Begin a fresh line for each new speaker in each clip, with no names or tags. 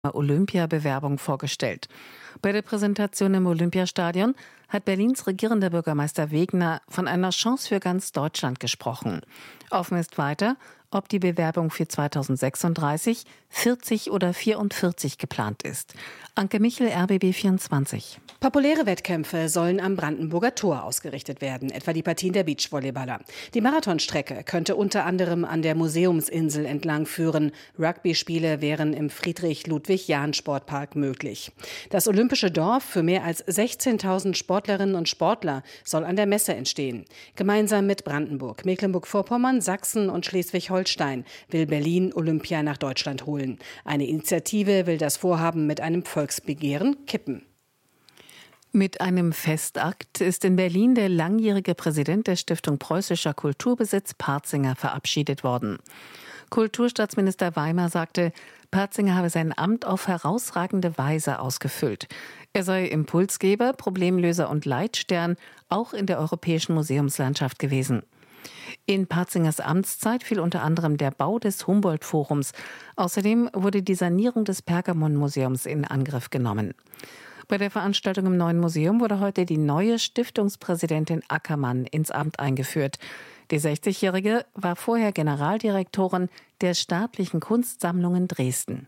Olympiabewerbung vorgestellt. Bei der Präsentation im Olympiastadion hat Berlins regierender Bürgermeister Wegner von einer Chance für ganz Deutschland gesprochen. Offen ist weiter, ob die Bewerbung für 2036, 40 oder 44 geplant ist. Anke Michel, RBB 24.
Populäre Wettkämpfe sollen am Brandenburger Tor ausgerichtet werden, etwa die Partien der Beachvolleyballer. Die Marathonstrecke könnte unter anderem an der Museumsinsel entlang führen. Rugby-Spiele wären im Friedrich-Ludwig-Jahn-Sportpark möglich. Das Olympische Dorf für mehr als 16.000 Sportlerinnen und Sportler soll an der Messe entstehen. Gemeinsam mit Brandenburg, Mecklenburg-Vorpommern, Sachsen und Schleswig-Holstein will Berlin Olympia nach Deutschland holen. Eine Initiative will das Vorhaben mit einem Volksbegehren kippen.
Mit einem Festakt ist in Berlin der langjährige Präsident der Stiftung Preußischer Kulturbesitz, Partzinger, verabschiedet worden. Kulturstaatsminister Weimer sagte, Partzinger habe sein Amt auf herausragende Weise ausgefüllt. Er sei Impulsgeber, Problemlöser und Leitstern, auch in der europäischen Museumslandschaft gewesen. In Parzingers Amtszeit fiel unter anderem der Bau des Humboldt-Forums. Außerdem wurde die Sanierung des Pergamon-Museums in Angriff genommen. Bei der Veranstaltung im neuen Museum wurde heute die neue Stiftungspräsidentin Ackermann ins Amt eingeführt. Die 60-Jährige war vorher Generaldirektorin der Staatlichen Kunstsammlungen Dresden.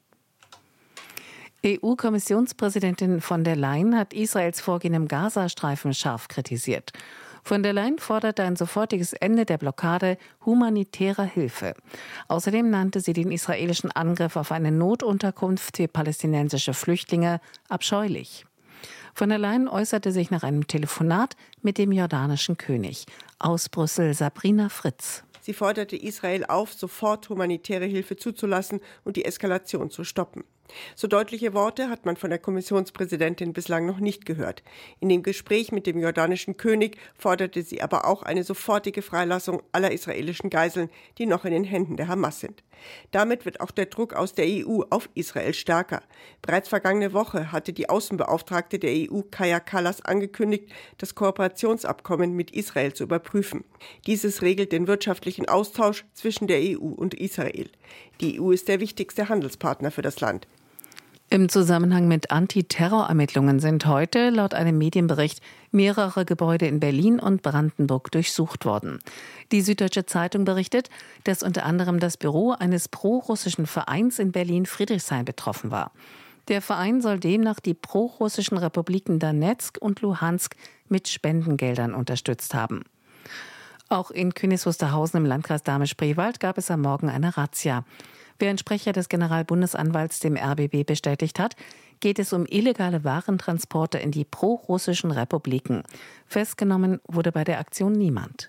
EU-Kommissionspräsidentin von der Leyen hat Israels Vorgehen im Gazastreifen scharf kritisiert. Von der Leyen forderte ein sofortiges Ende der Blockade humanitärer Hilfe. Außerdem nannte sie den israelischen Angriff auf eine Notunterkunft für palästinensische Flüchtlinge abscheulich. Von der Leyen äußerte sich nach einem Telefonat mit dem jordanischen König. Aus Brüssel Sabrina Fritz.
Sie forderte Israel auf, sofort humanitäre Hilfe zuzulassen und die Eskalation zu stoppen. So deutliche Worte hat man von der Kommissionspräsidentin bislang noch nicht gehört. In dem Gespräch mit dem jordanischen König forderte sie aber auch eine sofortige Freilassung aller israelischen Geiseln, die noch in den Händen der Hamas sind. Damit wird auch der Druck aus der EU auf Israel stärker. Bereits vergangene Woche hatte die Außenbeauftragte der EU, Kaja Kallas, angekündigt, das Kooperationsabkommen mit Israel zu überprüfen. Dieses regelt den wirtschaftlichen Austausch zwischen der EU und Israel. Die EU ist der wichtigste Handelspartner für das Land.
Im Zusammenhang mit Antiterrorermittlungen sind heute, laut einem Medienbericht, mehrere Gebäude in Berlin und Brandenburg durchsucht worden. Die Süddeutsche Zeitung berichtet, dass unter anderem das Büro eines prorussischen Vereins in Berlin-Friedrichshain betroffen war. Der Verein soll demnach die prorussischen Republiken Donezk und Luhansk mit Spendengeldern unterstützt haben. Auch in Königs Wusterhausen im Landkreis Dahme-Spreewald gab es am Morgen eine Razzia. Wie ein Sprecher des Generalbundesanwalts dem RBB bestätigt hat, geht es um illegale Warentransporte in die prorussischen Republiken. Festgenommen wurde bei der Aktion niemand.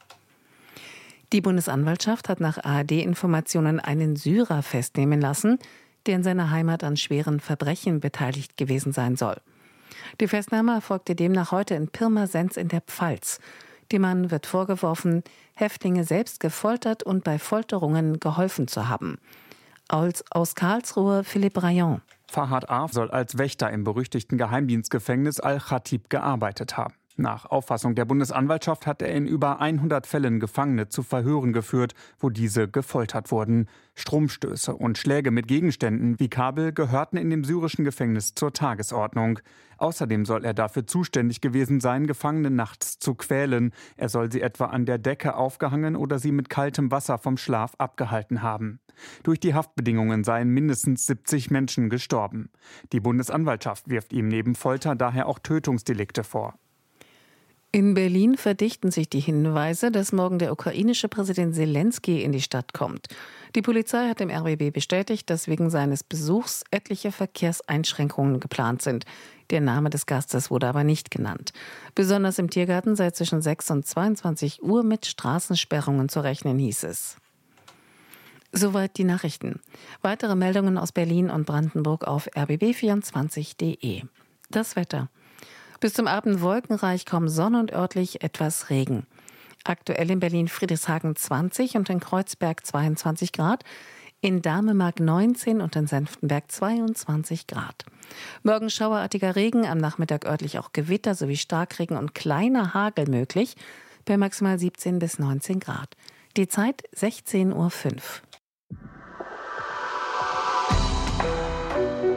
Die Bundesanwaltschaft hat nach ARD-Informationen einen Syrer festnehmen lassen, der in seiner Heimat an schweren Verbrechen beteiligt gewesen sein soll. Die Festnahme erfolgte demnach heute in Pirmasens in der Pfalz. Dem Mann wird vorgeworfen, Häftlinge selbst gefoltert und bei Folterungen geholfen zu haben. Aus Karlsruhe Philipp Rayon.
Fahad A. soll als Wächter im berüchtigten Geheimdienstgefängnis Al-Khatib gearbeitet haben. Nach Auffassung der Bundesanwaltschaft hat er in über 100 Fällen Gefangene zu Verhören geführt, wo diese gefoltert wurden. Stromstöße und Schläge mit Gegenständen wie Kabel gehörten in dem syrischen Gefängnis zur Tagesordnung. Außerdem soll er dafür zuständig gewesen sein, Gefangene nachts zu quälen. Er soll sie etwa an der Decke aufgehangen oder sie mit kaltem Wasser vom Schlaf abgehalten haben. Durch die Haftbedingungen seien mindestens 70 Menschen gestorben. Die Bundesanwaltschaft wirft ihm neben Folter daher auch Tötungsdelikte vor.
In Berlin verdichten sich die Hinweise, dass morgen der ukrainische Präsident Selenskyj in die Stadt kommt. Die Polizei hat dem RBB bestätigt, dass wegen seines Besuchs etliche Verkehrseinschränkungen geplant sind. Der Name des Gastes wurde aber nicht genannt. Besonders im Tiergarten sei zwischen 6 und 22 Uhr mit Straßensperrungen zu rechnen, hieß es. Soweit die Nachrichten. Weitere Meldungen aus Berlin und Brandenburg auf rbb24.de. Das Wetter. Bis zum Abend wolkenreich, kaum Sonne und örtlich etwas Regen. Aktuell in Berlin-Friedrichshagen 20 und in Kreuzberg 22 Grad, in Damemark 19 und in Senftenberg 22 Grad. Morgen schauerartiger Regen, am Nachmittag örtlich auch Gewitter sowie Starkregen und kleiner Hagel möglich, bei maximal 17 bis 19 Grad. Die Zeit 16:05 Uhr.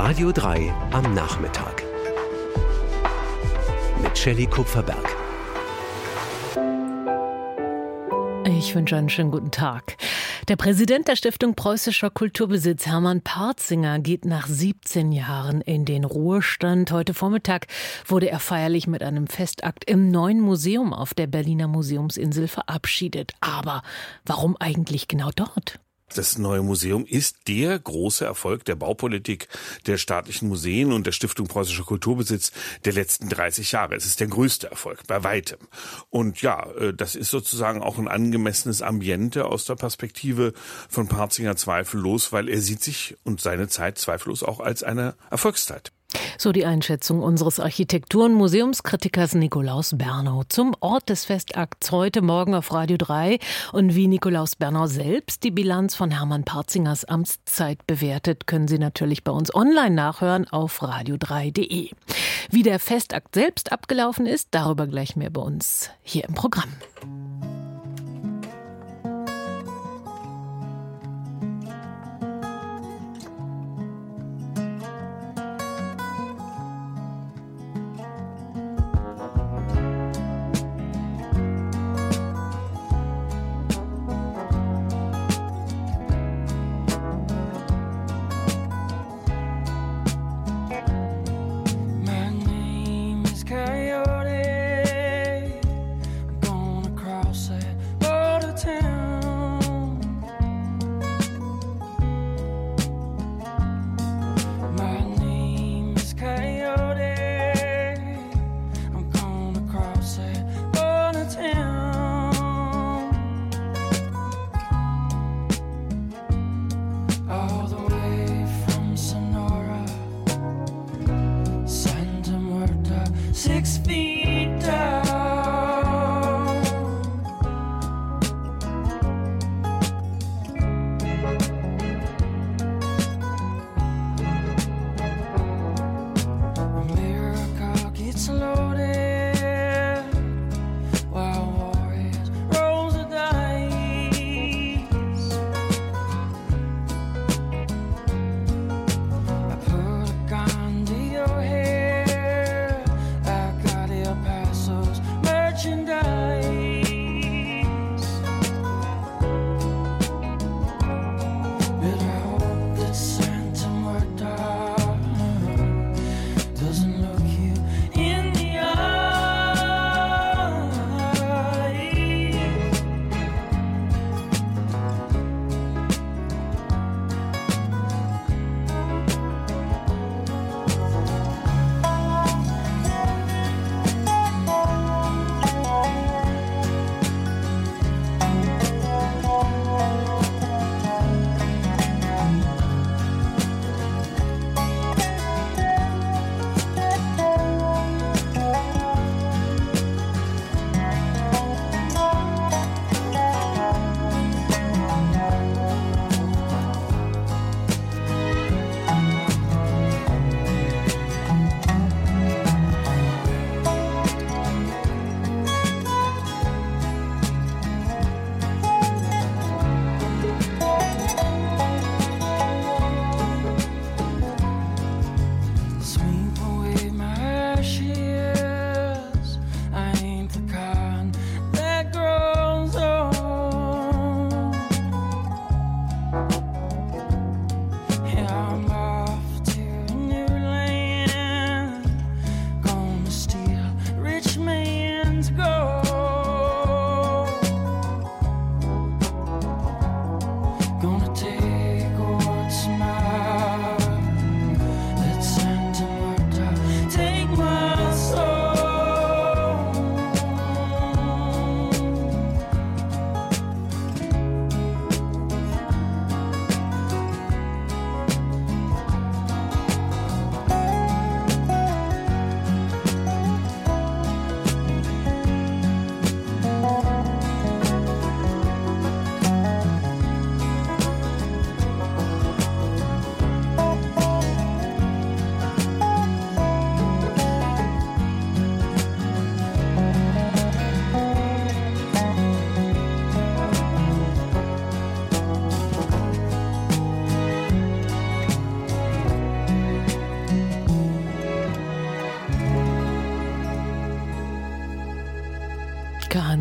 Radio 3 am Nachmittag. Mit Shelley Kupferberg.
Ich wünsche einen schönen guten Tag. Der Präsident der Stiftung Preußischer Kulturbesitz, Hermann Partzinger, geht nach 17 Jahren in den Ruhestand. Heute Vormittag wurde er feierlich mit einem Festakt im neuen Museum auf der Berliner Museumsinsel verabschiedet. Aber warum eigentlich genau dort?
Das neue Museum ist der große Erfolg der Baupolitik der staatlichen Museen und der Stiftung Preußischer Kulturbesitz der letzten 30 Jahre. Es ist der größte Erfolg, bei weitem. Und ja, das ist sozusagen auch ein angemessenes Ambiente aus der Perspektive von Partzinger zweifellos, weil er sieht sich und seine Zeit zweifellos auch als eine Erfolgszeit.
So die Einschätzung unseres Architektur- und Museumskritikers Nikolaus Bernau zum Ort des Festakts heute Morgen auf Radio 3 und wie Nikolaus Bernau selbst die Bilanz von Hermann Partzingers Amtszeit bewertet, können Sie natürlich bei uns online nachhören auf radio3.de. Wie der Festakt selbst abgelaufen ist, darüber gleich mehr bei uns hier im Programm.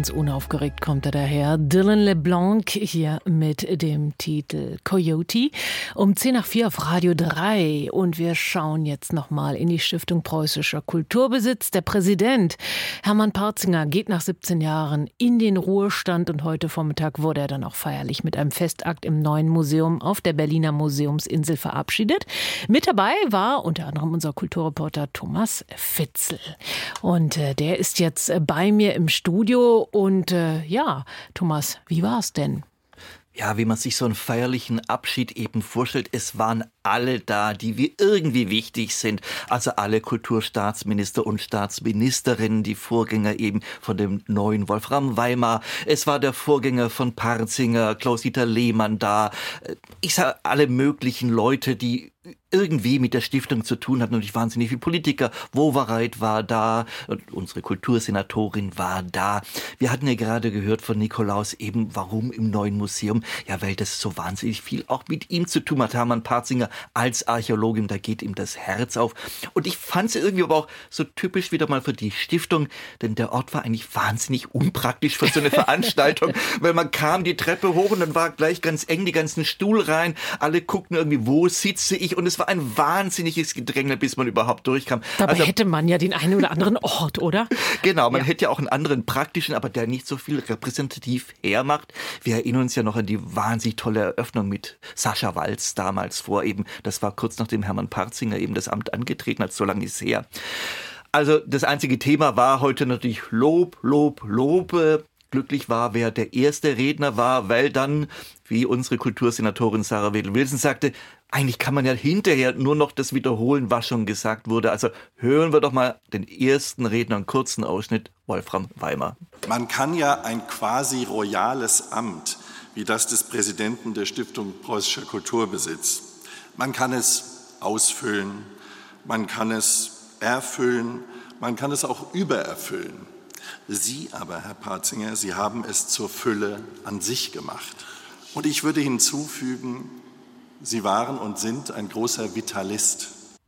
Ganz unaufgeregt kommt er daher. Dylan LeBlanc hier mit dem Titel Coyote. Um 3:10 auf Radio 3. Und wir schauen jetzt nochmal in die Stiftung Preußischer Kulturbesitz. Der Präsident Hermann Parzinger geht nach 17 Jahren in den Ruhestand. Und heute Vormittag wurde er dann auch feierlich mit einem Festakt im neuen Museum auf der Berliner Museumsinsel verabschiedet. Mit dabei war unter anderem unser Kulturreporter Thomas Fitzel. Und der ist jetzt bei mir im Studio. Und ja, Thomas, wie war es denn?
Ja, wie man sich so einen feierlichen Abschied eben vorstellt, es waren alle da, die wir irgendwie wichtig sind. Also alle Kulturstaatsminister und Staatsministerinnen, die Vorgänger eben von dem neuen Wolfram Weimar. Es war der Vorgänger von Parzinger, Klaus-Dieter Lehmann da. Ich sage alle möglichen Leute, die irgendwie mit der Stiftung zu tun hatten, natürlich wahnsinnig viele Politiker. Wowereit war da und unsere Kultursenatorin war da. Wir hatten ja gerade gehört von Nikolaus eben, warum im neuen Museum. Ja, weil das so wahnsinnig viel auch mit ihm zu tun hat. Hermann Parzinger als Archäologin, da geht ihm das Herz auf. Und ich fand es irgendwie aber auch so typisch wieder mal für die Stiftung, denn der Ort war eigentlich wahnsinnig unpraktisch für so eine Veranstaltung, weil man kam die Treppe hoch und dann war gleich ganz eng die ganzen Stuhlreihen. Alle guckten irgendwie, wo sitze ich? Und es war ein wahnsinniges Gedränge, bis man überhaupt durchkam.
Dabei hätte man ja den einen oder anderen Ort, oder?
Genau, man hätte ja auch einen anderen praktischen, aber der nicht so viel repräsentativ hermacht. Wir erinnern uns ja noch an die wahnsinnig tolle Eröffnung mit Sascha Walz damals vor eben. Das war kurz nachdem Hermann Parzinger eben das Amt angetreten hat, so lange ist es her. Also das einzige Thema war heute natürlich Lob, Lob, Lob. Glücklich war, wer der erste Redner war, weil dann, wie unsere Kultursenatorin Sarah Wedel-Wilson sagte, eigentlich kann man ja hinterher nur noch das wiederholen, was schon gesagt wurde. Also hören wir doch mal den ersten Redner, einen kurzen Ausschnitt, Wolfram Weimar.
Man kann ja ein quasi royales Amt, wie das des Präsidenten der Stiftung Preußischer Kulturbesitz, man kann es ausfüllen, man kann es erfüllen, man kann es auch übererfüllen. Sie aber, Herr Parzinger, Sie haben es zur Fülle an sich gemacht. Und ich würde hinzufügen, Sie waren und sind ein großer Vitalist.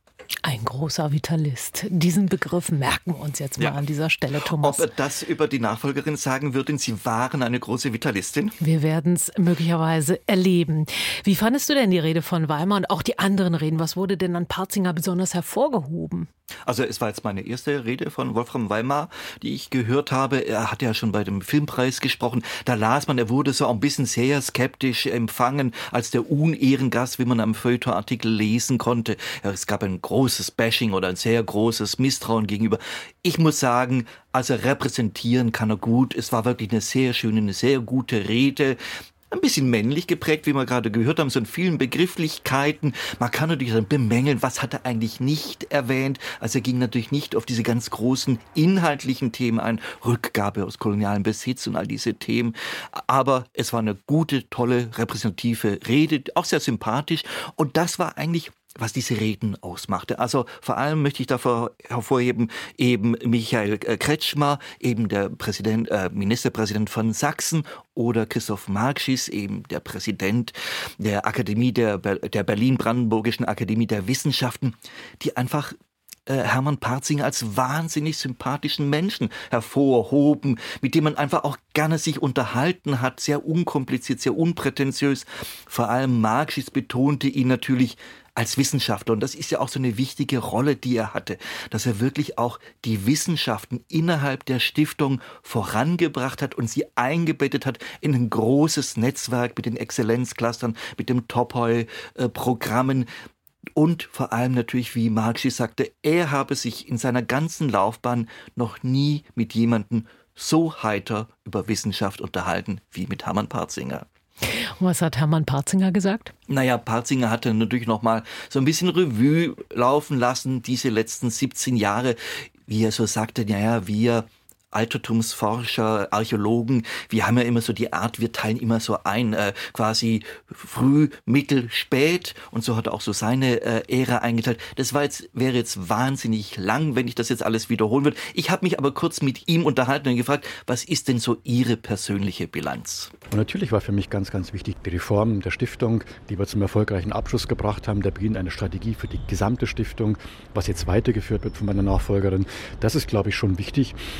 Ein großer Vitalist. Diesen Begriff merken wir uns jetzt mal an dieser Stelle, Thomas.
Ob er das über die Nachfolgerin sagen würde, Sie waren eine große Vitalistin?
Wir werden es möglicherweise erleben. Wie fandest du denn die Rede von Weimar und auch die anderen Reden? Was wurde denn an Parzinger besonders hervorgehoben?
Also es war jetzt meine erste Rede von Wolfram Weimar, die ich gehört habe. Er hat ja schon bei dem Filmpreis gesprochen. Da las man, er wurde so ein bisschen sehr skeptisch empfangen als der Unehrengast, wie man am Feuilleton-Artikel lesen konnte. Es gab ein großes Bashing oder ein sehr großes Misstrauen gegenüber. Ich muss sagen, also repräsentieren kann er gut. Es war wirklich eine sehr schöne, eine sehr gute Rede. Ein bisschen männlich geprägt, wie wir gerade gehört haben, so in vielen Begrifflichkeiten. Man kann natürlich dann bemängeln, was hat er eigentlich nicht erwähnt. Also er ging natürlich nicht auf diese ganz großen inhaltlichen Themen ein, Rückgabe aus kolonialem Besitz und all diese Themen. Aber es war eine gute, tolle, repräsentative Rede, auch sehr sympathisch. Und das war eigentlich, was diese Reden ausmachte. Also vor allem möchte ich davor hervorheben, eben Michael Kretschmer, eben der Ministerpräsident von Sachsen, oder Christoph Markschies, eben der Präsident der Akademie, der Berlin-Brandenburgischen Akademie der Wissenschaften, die einfach Hermann Parzinger als wahnsinnig sympathischen Menschen hervorhoben, mit dem man einfach auch gerne sich unterhalten hat, sehr unkompliziert, sehr unprätentiös. Vor allem Markschies betonte ihn natürlich als Wissenschaftler. Und das ist ja auch so eine wichtige Rolle, die er hatte, dass er wirklich auch die Wissenschaften innerhalb der Stiftung vorangebracht hat und sie eingebettet hat in ein großes Netzwerk mit den Exzellenzclustern, mit dem Topoi-Programmen. Und vor allem natürlich, wie Markschies sagte, er habe sich in seiner ganzen Laufbahn noch nie mit jemandem so heiter über Wissenschaft unterhalten wie mit Hermann Parzinger.
Und was hat Hermann Parzinger gesagt?
Naja, Parzinger hatte natürlich noch mal so ein bisschen Revue laufen lassen, diese letzten 17 Jahre, wie er so sagte, naja, wir Altertumsforscher, Archäologen, wir haben ja immer so die Art, wir teilen immer so ein, quasi früh, mittel, spät, und so hat er auch so seine Ära eingeteilt. Das wäre jetzt wahnsinnig lang, wenn ich das jetzt alles wiederholen würde. Ich habe mich aber kurz mit ihm unterhalten und gefragt, was ist denn so Ihre persönliche Bilanz?
Und natürlich war für mich ganz, ganz wichtig die Reform der Stiftung, die wir zum erfolgreichen Abschluss gebracht haben, der Beginn einer Strategie für die gesamte Stiftung, was jetzt weitergeführt wird von meiner Nachfolgerin. Das ist, glaube ich, schon wichtig. Das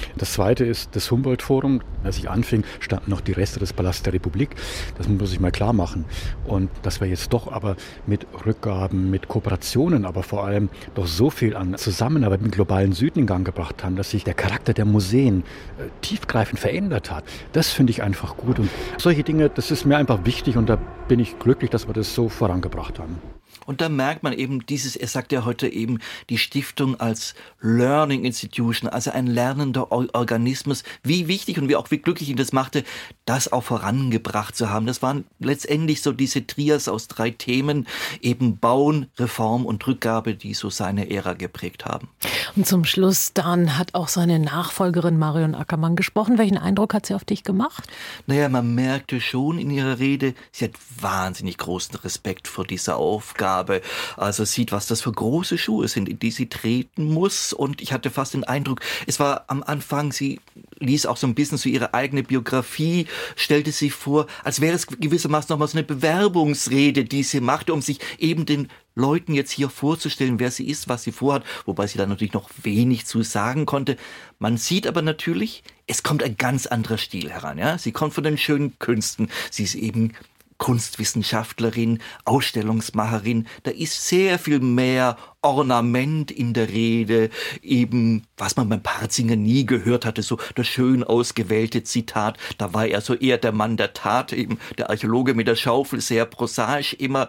Zweite ist das Humboldt-Forum. Als ich anfing, standen noch die Reste des Palastes der Republik. Das muss ich mal klar machen. Und dass wir jetzt doch aber mit Rückgaben, mit Kooperationen, aber vor allem doch so viel an Zusammenarbeit mit dem globalen Süden in Gang gebracht haben, dass sich der Charakter der Museen tiefgreifend verändert hat. Das finde ich einfach gut. Und solche Dinge, das ist mir einfach wichtig und da bin ich glücklich, dass wir das so vorangebracht haben.
Und da merkt man eben er sagt ja heute eben, die Stiftung als Learning Institution, also ein lernender Organismus, wie wichtig und wie glücklich ihn das machte, das auch vorangebracht zu haben. Das waren letztendlich so diese Trias aus 3 Themen, eben Bauen, Reform und Rückgabe, die so seine Ära geprägt haben.
Und zum Schluss dann hat auch seine Nachfolgerin Marion Ackermann gesprochen. Welchen Eindruck hat sie auf dich gemacht?
Naja, man merkte schon in ihrer Rede, sie hat wahnsinnig großen Respekt vor dieser Aufgabe. Also sieht, was das für große Schuhe sind, in die sie treten muss. Und ich hatte fast den Eindruck, es war am Anfang, sie ließ auch so ein bisschen so ihre eigene Biografie, stellte sie vor, als wäre es gewissermaßen nochmal so eine Bewerbungsrede, die sie machte, um sich eben den Leuten jetzt hier vorzustellen, wer sie ist, was sie vorhat, wobei sie da natürlich noch wenig zu sagen konnte. Man sieht aber natürlich, es kommt ein ganz anderer Stil heran. Ja? Sie kommt von den schönen Künsten, sie ist eben Kunstwissenschaftlerin, Ausstellungsmacherin, da ist sehr viel mehr Ornament in der Rede, eben, was man beim Partzinger nie gehört hatte, so das schön ausgewählte Zitat, da war er so eher der Mann der Tat, eben der Archäologe mit der Schaufel, sehr prosaisch immer.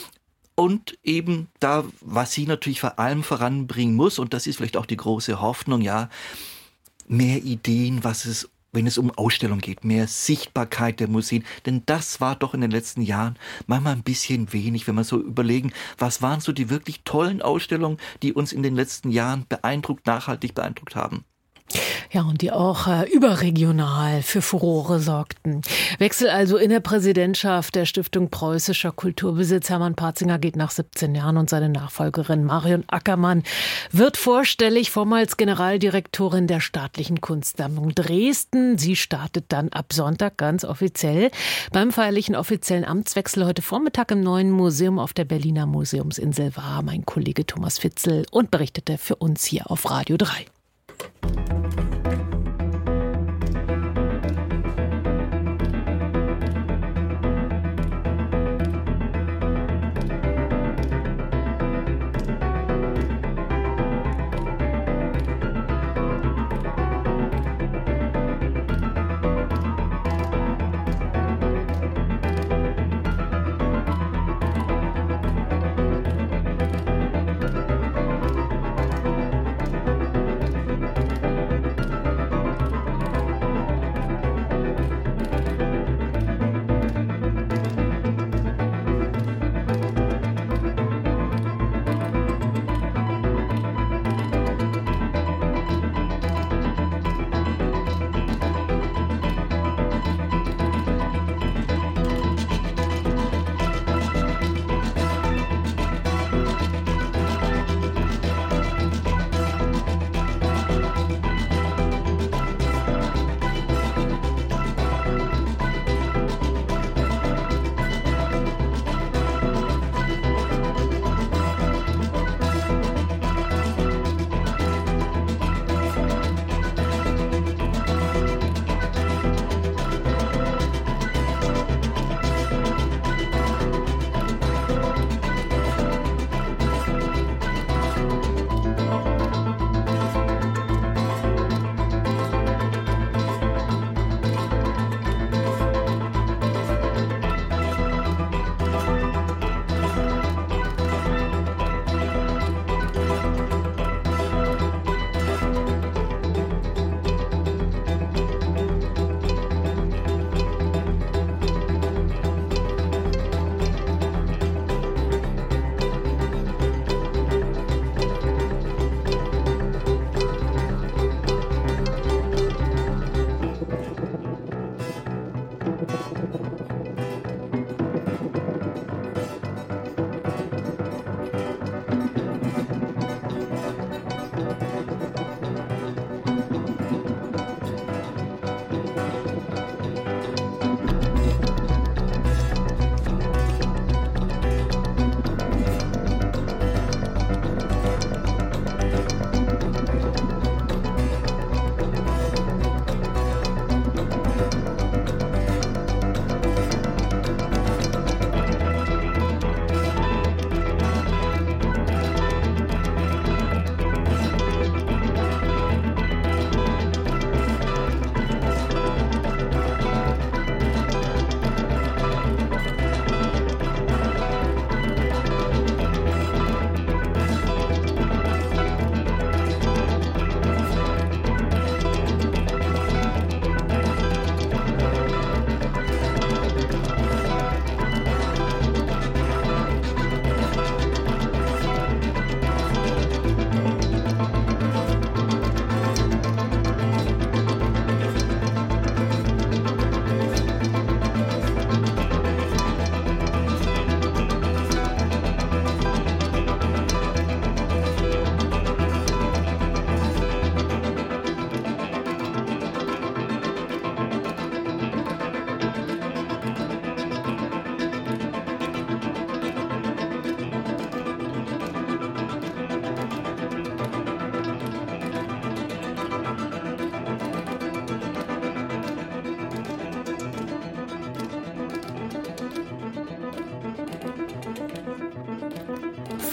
Und eben da, was sie natürlich vor allem voranbringen muss, und das ist vielleicht auch die große Hoffnung, ja, mehr Ideen, wenn es um Ausstellung geht, mehr Sichtbarkeit der Museen. Denn das war doch in den letzten Jahren manchmal ein bisschen wenig, wenn wir so überlegen, was waren so die wirklich tollen Ausstellungen, die uns in den letzten Jahren nachhaltig beeindruckt haben.
Ja, und die auch überregional für Furore sorgten. Wechsel also in der Präsidentschaft der Stiftung Preußischer Kulturbesitz. Hermann Partzinger geht nach 17 Jahren und seine Nachfolgerin Marion Ackermann wird vorstellig, vormals Generaldirektorin der Staatlichen Kunstsammlung Dresden. Sie startet dann ab Sonntag ganz offiziell beim feierlichen offiziellen Amtswechsel. Heute Vormittag im neuen Museum auf der Berliner Museumsinsel war mein Kollege Thomas Fitzel und berichtete für uns hier auf Radio 3.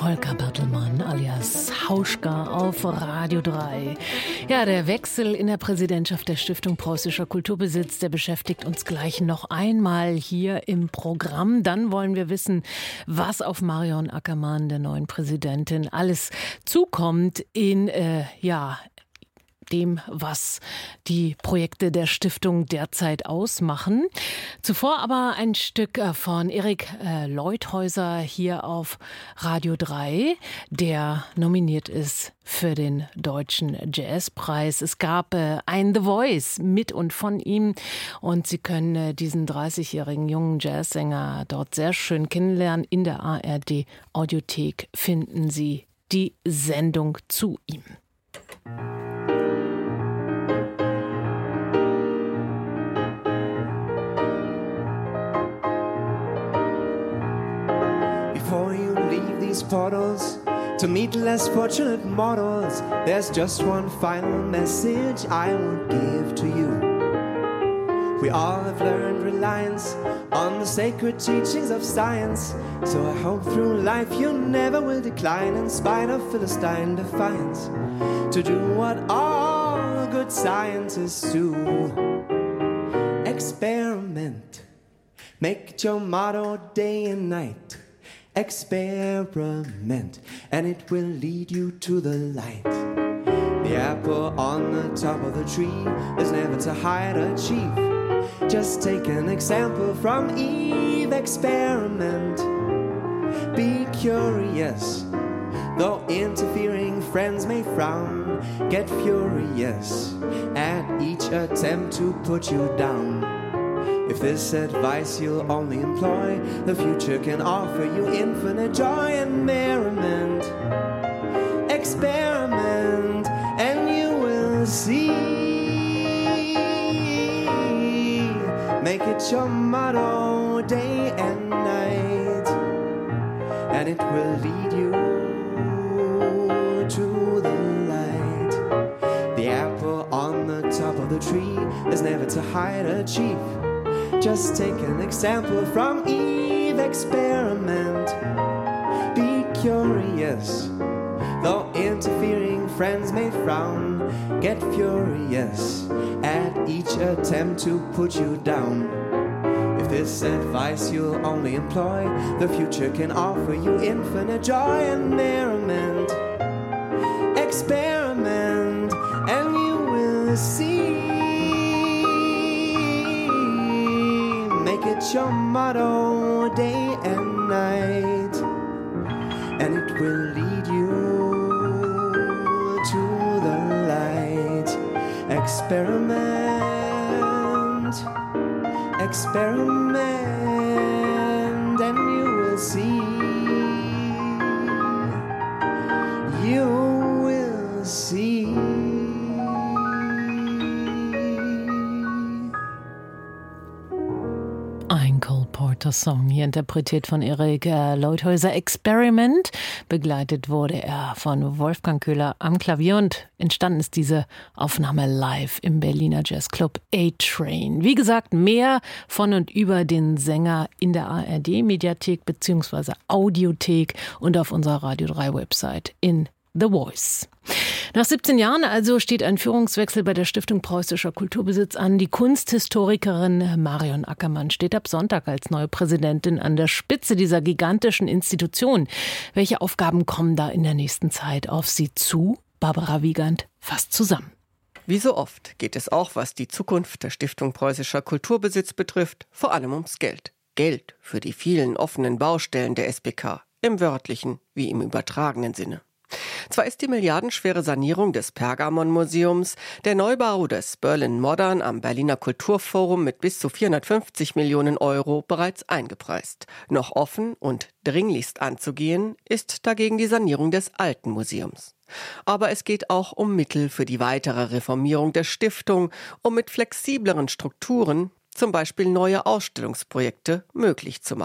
Volker Bertelmann alias Hauschka auf Radio 3. Ja, der Wechsel in der Präsidentschaft der Stiftung Preußischer Kulturbesitz, der beschäftigt uns gleich noch einmal hier im Programm. Dann wollen wir wissen, was auf Marion Ackermann, der neuen Präsidentin, alles zukommt in dem, was die Projekte der Stiftung derzeit ausmachen. Zuvor aber ein Stück von Erik Leuthäuser hier auf Radio 3, der nominiert ist für den Deutschen Jazzpreis. Es gab ein The Voice mit und von ihm und Sie können diesen 30-jährigen jungen Jazzsänger dort sehr schön kennenlernen. In der ARD Audiothek finden Sie die Sendung zu ihm.
Before you leave these portals to meet less fortunate mortals, there's just one final message I would give to you. We all have learned reliance on the sacred teachings of science, so I hope through life you never will decline in spite of Philistine defiance, to do what all good scientists do. Experiment, make it your motto day and night. Experiment, and it will lead you to the light. The apple on the top of the tree is never to hide a chief. Just take an example from Eve. Experiment, be curious, though interfering friends may frown. Get furious at each attempt to put you down. If this advice you'll only employ, the future can offer you infinite joy and merriment. Experiment, and you will see. Make it your motto day and night, and it will lead you to the light. The apple on the top of the tree is never to hide a chief. Just take an example from Eve. Experiment, be curious, though interfering friends may frown. Get furious at each attempt to put you down. If this advice you'll only employ, the future can offer you infinite joy and merriment. Experiment, and you will see. Make it your motto day and night, and it will lead you to the light. Experiment, experiment, and you will see. You will see.
Song, hier interpretiert von Erik Leuthäuser. Experiment, begleitet wurde er von Wolfgang Köhler am Klavier und entstanden ist diese Aufnahme live im Berliner Jazzclub A-Train. Wie gesagt, mehr von und über den Sänger in der ARD-Mediathek bzw. Audiothek und auf unserer Radio 3-Website in The Voice. Nach 17 Jahren also steht ein Führungswechsel bei der Stiftung Preußischer Kulturbesitz an. Die Kunsthistorikerin Marion Ackermann steht ab Sonntag als neue Präsidentin an der Spitze dieser gigantischen Institution. Welche Aufgaben kommen da in der nächsten Zeit auf sie zu? Barbara Wiegand fasst zusammen.
Wie so oft geht es auch, was die Zukunft der Stiftung Preußischer Kulturbesitz betrifft, vor allem ums Geld. Geld für die vielen offenen Baustellen der SPK, im wörtlichen wie im übertragenen Sinne. Zwar ist die milliardenschwere Sanierung des Pergamon-Museums, der Neubau des Berlin Modern am Berliner Kulturforum mit bis zu 450 Millionen Euro bereits eingepreist. Noch offen und dringlichst anzugehen ist dagegen die Sanierung des alten Museums. Aber es geht auch um Mittel für die weitere Reformierung der Stiftung, um mit flexibleren Strukturen zum Beispiel neue Ausstellungsprojekte möglich zu machen.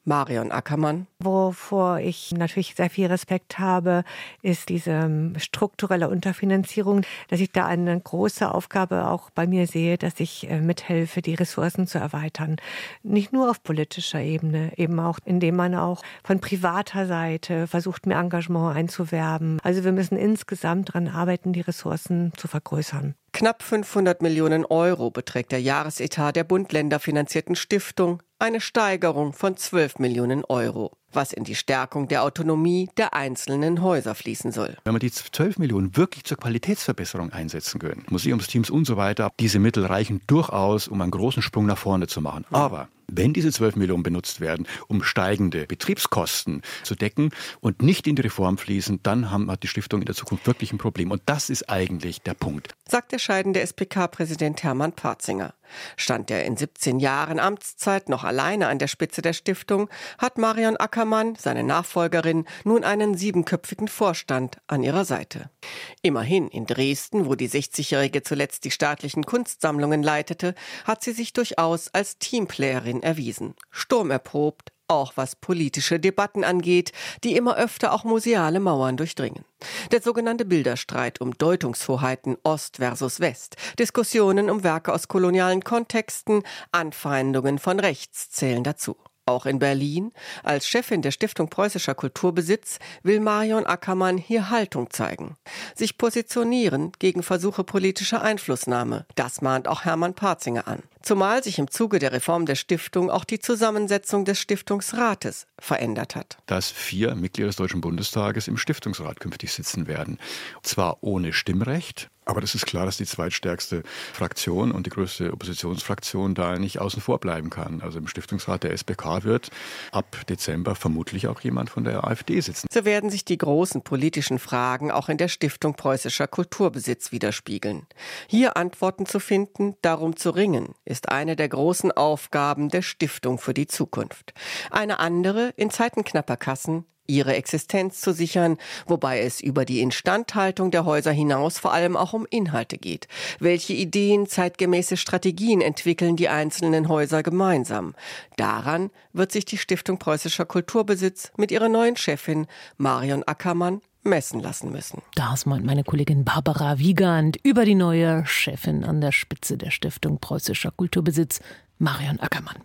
Marion Ackermann.
Wovor ich natürlich sehr viel Respekt habe, ist diese strukturelle Unterfinanzierung, dass ich da eine große Aufgabe auch bei mir sehe, dass ich mithelfe, die Ressourcen zu erweitern. Nicht nur auf politischer Ebene, eben auch, indem man auch von privater Seite versucht, mehr Engagement einzuwerben. Also wir müssen insgesamt daran arbeiten, die Ressourcen zu vergrößern.
Knapp 500 Millionen Euro beträgt der Jahresetat der Bund-Länder-finanzierten Stiftung, eine Steigerung von 12 Millionen Euro, was in die Stärkung der Autonomie der einzelnen Häuser fließen soll.
Wenn wir die 12 Millionen wirklich zur Qualitätsverbesserung einsetzen können, Museumsteams und so weiter, diese Mittel reichen durchaus, um einen großen Sprung nach vorne zu machen. Aber wenn diese 12 Millionen benutzt werden, um steigende Betriebskosten zu decken und nicht in die Reform fließen, dann hat die Stiftung in der Zukunft wirklich ein Problem. Und das ist eigentlich der Punkt.
Sagt der scheidende SPK-Präsident Hermann Partzinger. Stand er in 17 Jahren Amtszeit noch alleine an der Spitze der Stiftung, hat Marion Ackermann, seine Nachfolgerin, nun einen 7-köpfigen Vorstand an ihrer Seite. Immerhin in Dresden, wo die 60-Jährige zuletzt die staatlichen Kunstsammlungen leitete, hat sie sich durchaus als Teamplayerin erwiesen. Sturmerprobt, auch was politische Debatten angeht, die immer öfter auch museale Mauern durchdringen. Der sogenannte Bilderstreit um Deutungshoheiten Ost versus West, Diskussionen um Werke aus kolonialen Kontexten, Anfeindungen von rechts zählen dazu. Auch in Berlin, als Chefin der Stiftung Preußischer Kulturbesitz, will Marion Ackermann hier Haltung zeigen. Sich positionieren gegen Versuche politischer Einflussnahme. Das mahnt auch Hermann Partzinger an. Zumal sich im Zuge der Reform der Stiftung auch die Zusammensetzung des Stiftungsrates verändert hat.
Dass 4 Mitglieder des Deutschen Bundestages im Stiftungsrat künftig sitzen werden. Zwar ohne Stimmrecht, aber das ist klar, dass die zweitstärkste Fraktion und die größte Oppositionsfraktion da nicht außen vor bleiben kann. Also im Stiftungsrat der SPK wird ab Dezember vermutlich auch jemand von der AfD sitzen.
So werden sich die großen politischen Fragen auch in der Stiftung Preußischer Kulturbesitz widerspiegeln. Hier Antworten zu finden, darum zu ringen, ist eine der großen Aufgaben der Stiftung für die Zukunft. Eine andere, in Zeiten knapper Kassen, ihre Existenz zu sichern, wobei es über die Instandhaltung der Häuser hinaus vor allem auch um Inhalte geht. Welche Ideen, zeitgemäße Strategien entwickeln die einzelnen Häuser gemeinsam? Daran wird sich die Stiftung Preußischer Kulturbesitz mit ihrer neuen Chefin Marion Ackermann messen lassen müssen.
Das meint meine Kollegin Barbara Wiegand über die neue Chefin an der Spitze der Stiftung Preußischer Kulturbesitz, Marion Ackermann.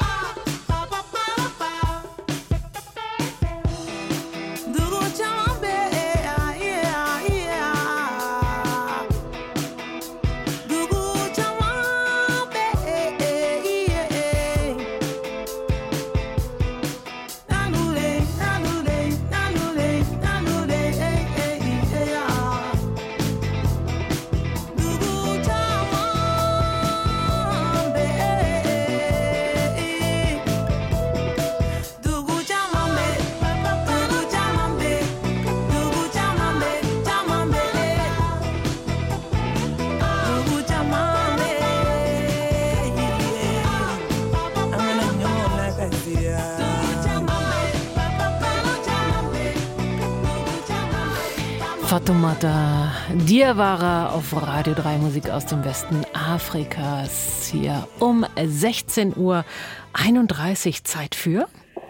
Dugu chamba
Fatoumata Diawara auf Radio 3, Musik aus dem Westen Afrikas. Hier um 16:31 Uhr. Zeit für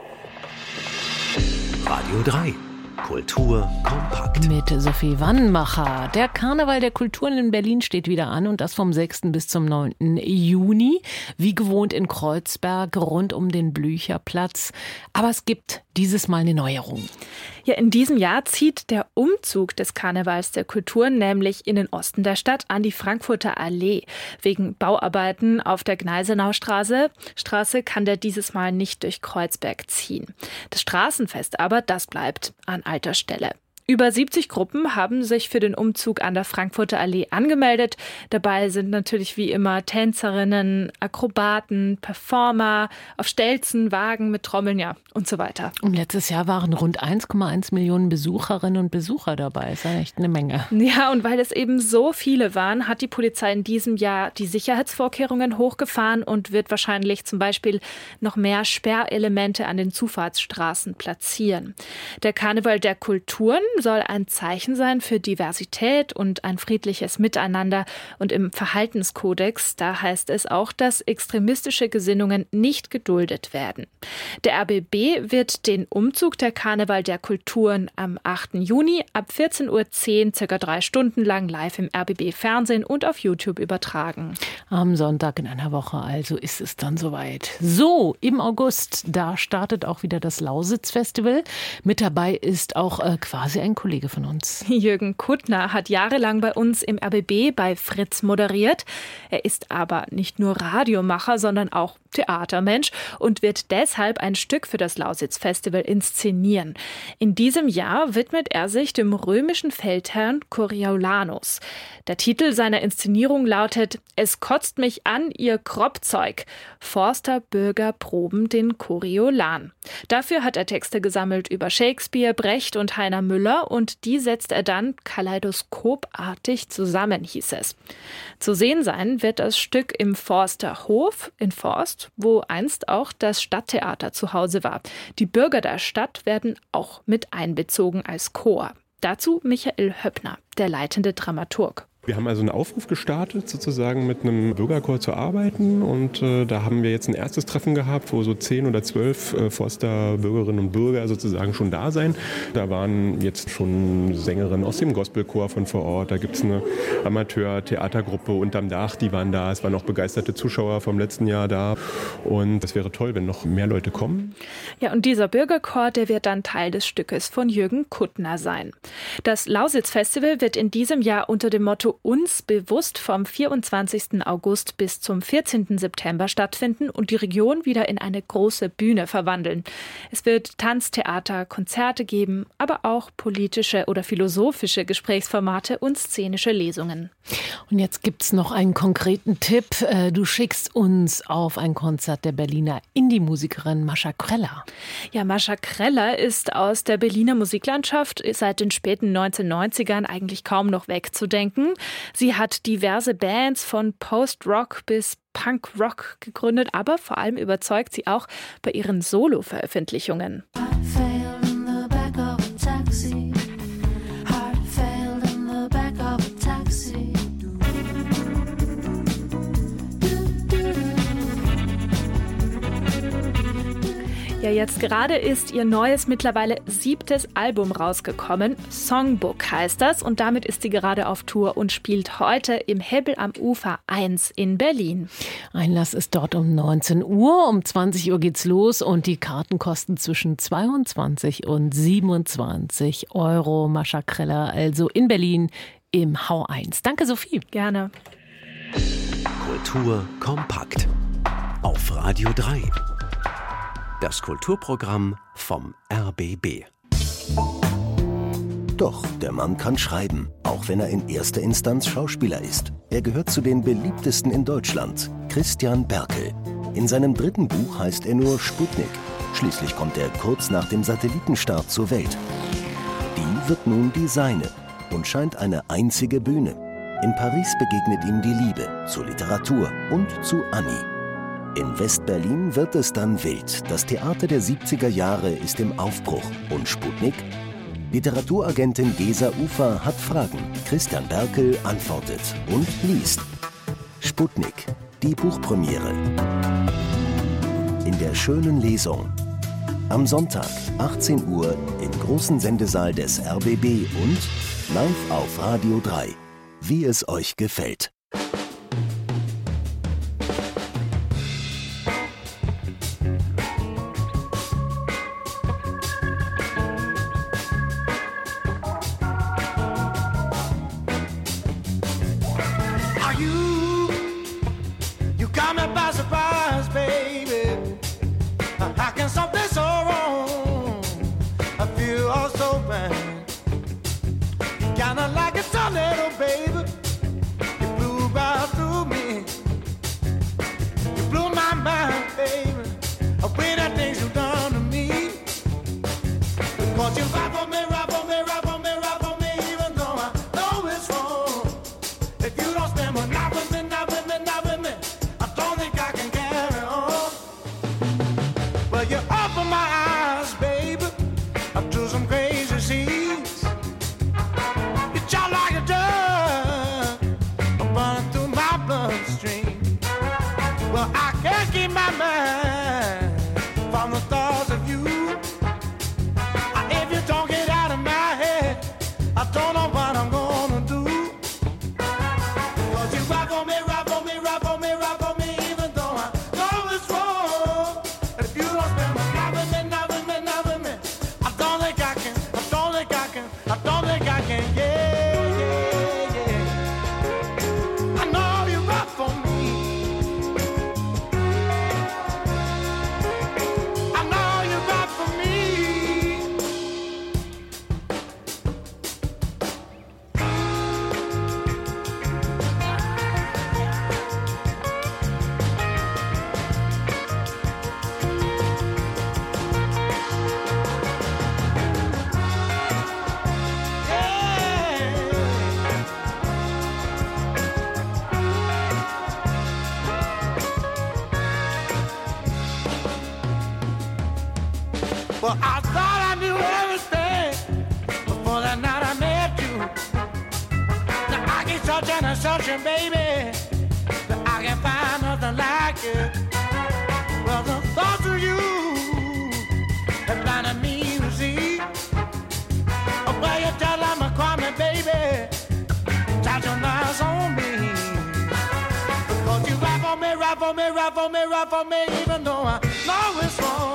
Radio 3. Kultur kompakt.
Mit Sophie Wannmacher. Der Karneval der Kulturen in Berlin steht wieder an und das vom 6. bis zum 9. Juni. Wie gewohnt in Kreuzberg rund um den Blücherplatz. Aber es gibt dieses Mal eine Neuerung.
Ja, in diesem Jahr zieht der Umzug des Karnevals der Kulturen nämlich in den Osten der Stadt an die Frankfurter Allee. Wegen Bauarbeiten auf der Gneisenaustraße kann der dieses Mal nicht durch Kreuzberg ziehen. Das Straßenfest aber, das bleibt an alter Stelle. Über 70 Gruppen haben sich für den Umzug an der Frankfurter Allee angemeldet. Dabei sind natürlich wie immer Tänzerinnen, Akrobaten, Performer, auf Stelzen, Wagen mit Trommeln, ja, und so weiter.
Und letztes Jahr waren rund 1,1 Millionen Besucherinnen und Besucher dabei. Ist ja echt eine Menge.
Ja, und weil es eben so viele waren, hat die Polizei in diesem Jahr die Sicherheitsvorkehrungen hochgefahren und wird wahrscheinlich zum Beispiel noch mehr Sperrelemente an den Zufahrtsstraßen platzieren. Der Karneval der Kulturen soll ein Zeichen sein für Diversität und ein friedliches Miteinander. Und im Verhaltenskodex, da heißt es auch, dass extremistische Gesinnungen nicht geduldet werden. Der RBB wird den Umzug der Karneval der Kulturen am 8. Juni ab 14:10 Uhr circa 3 Stunden lang live im RBB-Fernsehen und auf YouTube übertragen.
Am Sonntag in einer Woche also ist es dann soweit. So, im August, da startet auch wieder das Lausitz-Festival. Mit dabei ist auch quasi ein Kollege von uns.
Jürgen Kuttner hat jahrelang bei uns im RBB bei Fritz moderiert. Er ist aber nicht nur Radiomacher, sondern auch Theatermensch und wird deshalb ein Stück für das Lausitz-Festival inszenieren. In diesem Jahr widmet er sich dem römischen Feldherrn Coriolanus. Der Titel seiner Inszenierung lautet »Es kotzt mich an, ihr Kropfzeug«. Forster Bürger proben den Coriolan. Dafür hat er Texte gesammelt über Shakespeare, Brecht und Heiner Müller und die setzt er dann kaleidoskopartig zusammen, hieß es. Zu sehen sein wird das Stück im Forster Hof in Forst, wo einst auch das Stadttheater zu Hause war. Die Bürger der Stadt werden auch mit einbezogen als Chor. Dazu Michael Höppner, der leitende Dramaturg.
Wir haben also einen Aufruf gestartet, sozusagen mit einem Bürgerchor zu arbeiten und da haben wir jetzt ein erstes Treffen gehabt, wo so 10 oder 12 Forster Bürgerinnen und Bürger sozusagen schon da sein. Da waren jetzt schon Sängerinnen aus dem Gospelchor von vor Ort, da gibt es eine Amateur-Theatergruppe unterm Dach, die waren da, es waren auch begeisterte Zuschauer vom letzten Jahr da und es wäre toll, wenn noch mehr Leute kommen.
Ja, und dieser Bürgerchor, der wird dann Teil des Stückes von Jürgen Kuttner sein. Das Lausitz-Festival wird in diesem Jahr unter dem Motto uns bewusst vom 24. August bis zum 14. September stattfinden und die Region wieder in eine große Bühne verwandeln. Es wird Tanztheater, Konzerte geben, aber auch politische oder philosophische Gesprächsformate und szenische Lesungen.
Und jetzt gibt's noch einen konkreten Tipp. Du schickst uns auf ein Konzert der Berliner Indie-Musikerin Mascha Kreller.
Ja, Mascha Kreller ist aus der Berliner Musiklandschaft seit den späten 1990ern eigentlich kaum noch wegzudenken. Sie hat diverse Bands von Post-Rock bis Punk-Rock gegründet, aber vor allem überzeugt sie auch bei ihren Solo-Veröffentlichungen. Ja, jetzt gerade ist ihr neues, mittlerweile 7. Album rausgekommen. Songbook heißt das und damit ist sie gerade auf Tour und spielt heute im Hebbel am Ufer 1 in Berlin.
Einlass ist dort um 19 Uhr, um 20 Uhr geht's los und die Karten kosten zwischen 22 und 27 Euro. Mascha Kreller also in Berlin im Hau1. Danke, Sophie.
Gerne.
Kultur kompakt auf Radio 3. Das Kulturprogramm vom RBB.
Doch, der Mann kann schreiben, auch wenn er in erster Instanz Schauspieler ist. Er gehört zu den beliebtesten in Deutschland, Christian Berkel. In seinem 3. Buch heißt er nur Sputnik. Schließlich kommt er kurz nach dem Satellitenstart zur Welt. Die wird nun die seine und scheint eine einzige Bühne. In Paris begegnet ihm die Liebe zur Literatur und zu Annie. In West-Berlin wird es dann wild. Das Theater der 70er Jahre ist im Aufbruch. Und Sputnik? Literaturagentin Gesa Ufer hat Fragen. Christian Berkel antwortet und liest. Sputnik, die Buchpremiere. In der schönen Lesung. Am Sonntag, 18 Uhr, im großen Sendesaal des RBB und live auf Radio 3. Wie es euch gefällt.
Well, I thought I knew everything before that night I met you. Now I keep searching and searching, baby, but I can't find nothing like it. Well, the thoughts of you have blinded me to see. Oh, well, you tell I'm a crime, baby, touch your knives on me. Because you rap for me, rap for me, rap for me, rap for me, even though I know it's wrong.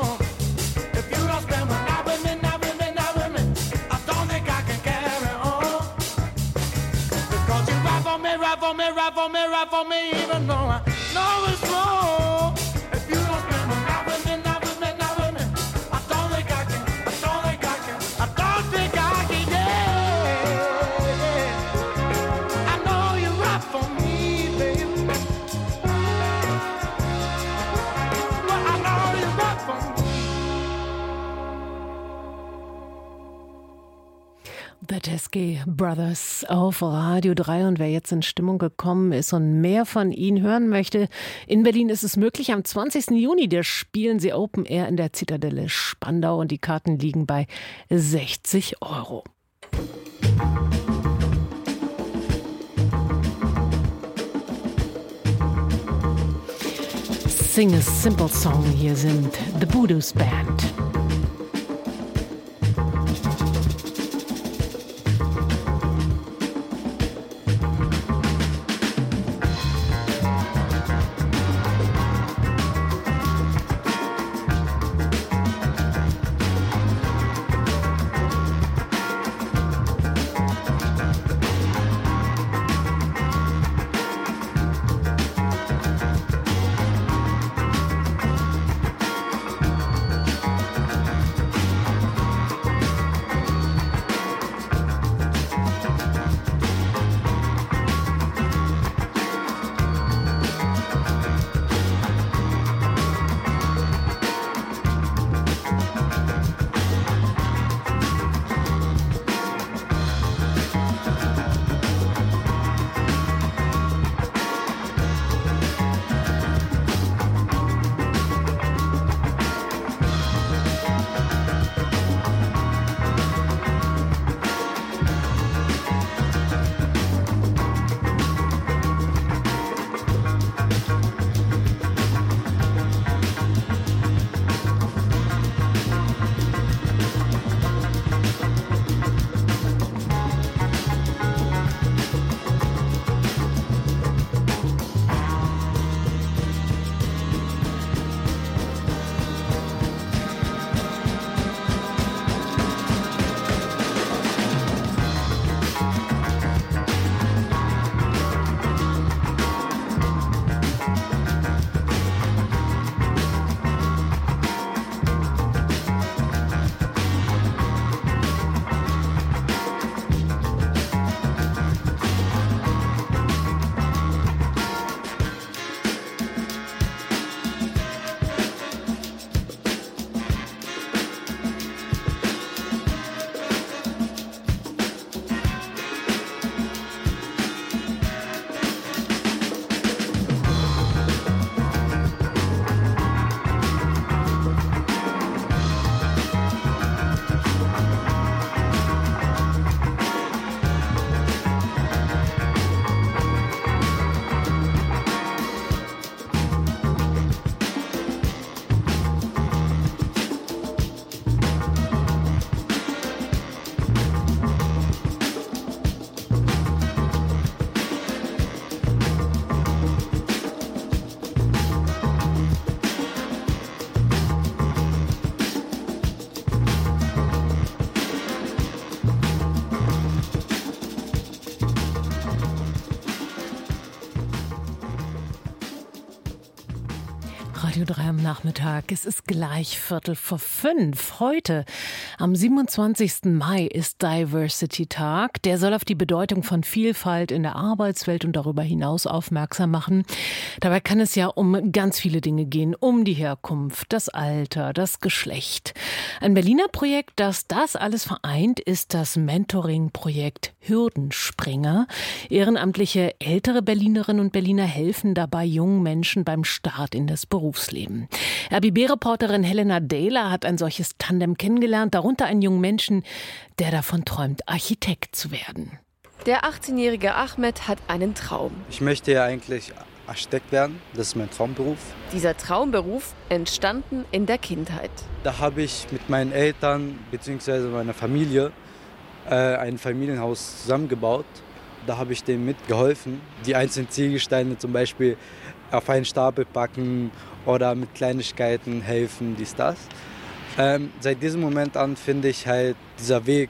Rap for me, rap for me, rap for me, even though I know it's wrong. If you don't spend a night with me, not with me, not with me, I don't think I can, I don't think I can, I don't think I can, yeah, yeah. I know you rap for me, baby, but I know you rap for me.
The Teskey Brothers auf Radio 3. Und wer jetzt in Stimmung gekommen ist und mehr von ihnen hören möchte, in Berlin ist es möglich. Am 20. Juni, da spielen sie Open Air in der Zitadelle Spandau und die Karten liegen bei 60 €. Sing a Simple Song. Hier sind The Boodoos Band. Radio 3 am Nachmittag. Es ist gleich 4:45. Heute, am 27. Mai, ist Diversity-Tag. Der soll auf die Bedeutung von Vielfalt in der Arbeitswelt und darüber hinaus aufmerksam machen. Dabei kann es ja um ganz viele Dinge gehen. Um die Herkunft, das Alter, das Geschlecht. Ein Berliner Projekt, das alles vereint, ist das Mentoring-Projekt Hürdenspringer. Ehrenamtliche ältere Berlinerinnen und Berliner helfen dabei jungen Menschen beim Start in das Berufsleben. RBB-Reporterin Helena Dehler hat ein solches Tandem kennengelernt, darunter einen jungen Menschen, der davon träumt, Architekt zu werden.
Der 18-jährige Ahmed hat einen Traum.
Ich möchte ja eigentlich Architekt werden, das ist mein Traumberuf.
Dieser Traumberuf entstanden in der Kindheit.
Da habe ich mit meinen Eltern bzw. meiner Familie ein Familienhaus zusammengebaut. Da habe ich denen mitgeholfen, die einzelnen Ziegelsteine zum Beispiel auf einen Stapel packen oder mit Kleinigkeiten helfen, dies, das. Seit diesem Moment an finde ich halt dieser Weg,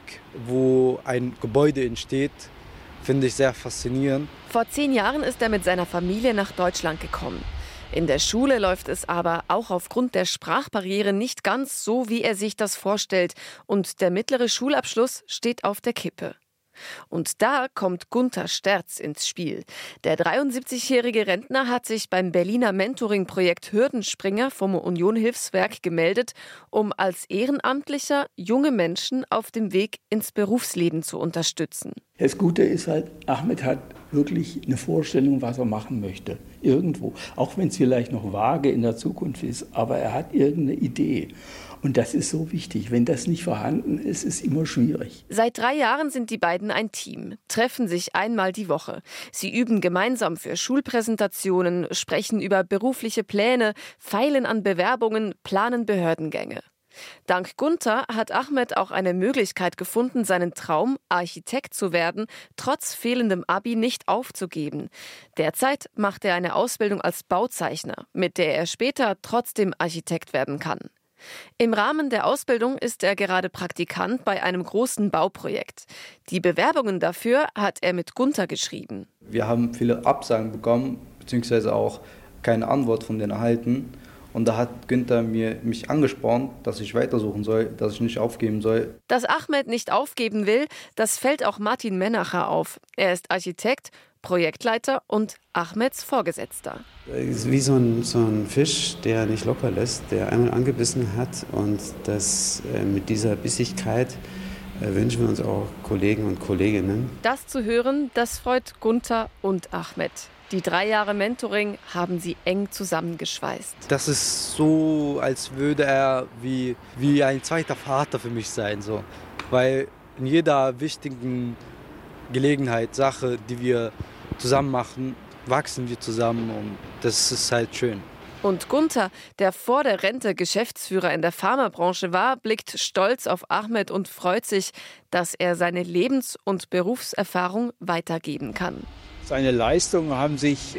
wo ein Gebäude entsteht, finde ich sehr faszinierend.
Vor 10 Jahren ist er mit seiner Familie nach Deutschland gekommen. In der Schule läuft es aber auch aufgrund der Sprachbarriere nicht ganz so, wie er sich das vorstellt. Und der mittlere Schulabschluss steht auf der Kippe. Und da kommt Gunther Sterz ins Spiel. Der 73-jährige Rentner hat sich beim Berliner Mentoring-Projekt Hürdenspringer vom Union-Hilfswerk gemeldet, um als Ehrenamtlicher junge Menschen auf dem Weg ins Berufsleben zu unterstützen.
Das Gute ist halt, Ahmed hat wirklich eine Vorstellung, was er machen möchte. Irgendwo. Auch wenn es vielleicht noch vage in der Zukunft ist, aber er hat irgendeine Idee. Und das ist so wichtig. Wenn das nicht vorhanden ist, ist es immer schwierig.
Seit 3 Jahren sind die beiden ein Team, treffen sich einmal die Woche. Sie üben gemeinsam für Schulpräsentationen, sprechen über berufliche Pläne, feilen an Bewerbungen, planen Behördengänge. Dank Gunther hat Ahmed auch eine Möglichkeit gefunden, seinen Traum, Architekt zu werden, trotz fehlendem Abi nicht aufzugeben. Derzeit macht er eine Ausbildung als Bauzeichner, mit der er später trotzdem Architekt werden kann. Im Rahmen der Ausbildung ist er gerade Praktikant bei einem großen Bauprojekt. Die Bewerbungen dafür hat er mit Gunther geschrieben.
Wir haben viele Absagen bekommen, beziehungsweise auch keine Antwort von denen erhalten. Und da hat Günther mich angespornt, dass ich weitersuchen soll, dass ich nicht aufgeben soll.
Dass Ahmed nicht aufgeben will, das fällt auch Martin Menacher auf. Er ist Architekt, Projektleiter und Ahmeds Vorgesetzter.
Es ist wie so ein Fisch, der nicht locker lässt, der einmal angebissen hat. Und das, mit dieser Bissigkeit wünschen wir uns auch Kollegen und Kolleginnen.
Das zu hören, das freut Gunther und Ahmed. Die 3 Jahre Mentoring haben sie eng zusammengeschweißt.
Das ist so, als würde er wie ein zweiter Vater für mich sein. So. Weil in jeder wichtigen Gelegenheit, Sache, die wir zusammen machen, wachsen wir zusammen und das ist halt schön.
Und Gunther, der vor der Rente Geschäftsführer in der Pharmabranche war, blickt stolz auf Ahmed und freut sich, dass er seine Lebens- und Berufserfahrung weitergeben kann.
Seine Leistungen haben sich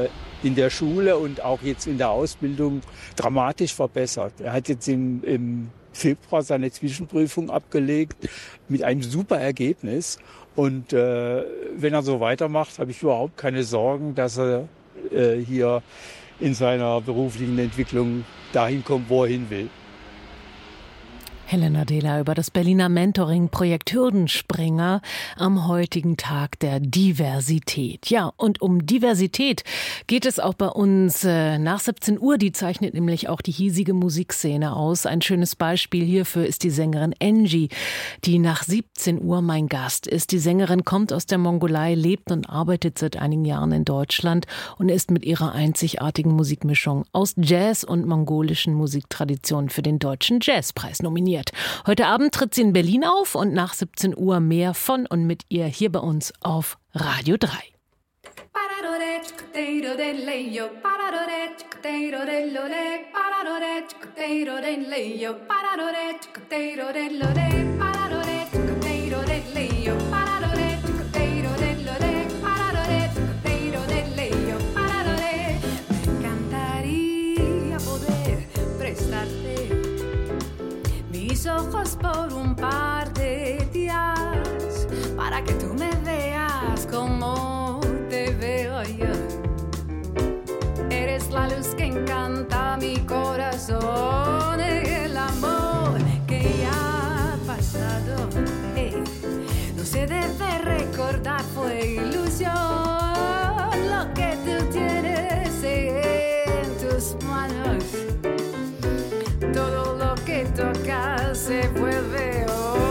in der Schule und auch jetzt in der Ausbildung dramatisch verbessert. Er hat jetzt im Februar seine Zwischenprüfung abgelegt mit einem super Ergebnis. Und wenn er so weitermacht, habe ich überhaupt keine Sorgen, dass er hier in seiner beruflichen Entwicklung dahin kommt, wo er hin will.
Helena Dehler über das Berliner Mentoring-Projekt Hürdenspringer am heutigen Tag der Diversität. Ja, und um Diversität geht es auch bei uns nach 17 Uhr. Die zeichnet nämlich auch die hiesige Musikszene aus. Ein schönes Beispiel hierfür ist die Sängerin Angie, die nach 17 Uhr mein Gast ist. Die Sängerin kommt aus der Mongolei, lebt und arbeitet seit einigen Jahren in Deutschland und ist mit ihrer einzigartigen Musikmischung aus Jazz und mongolischen Musiktraditionen für den Deutschen Jazzpreis nominiert. Heute Abend tritt sie in Berlin auf und nach 17 Uhr mehr von und mit ihr hier bei uns auf Radio 3.
Ojos por un par de días para que tú me veas como te veo yo. Eres la luz que encanta a mi corazón. El amor que ya ha pasado, no se debe recordar, fue ilusión. Lo que tú tienes en tus manos, todo lo que tocas se vuelve oro.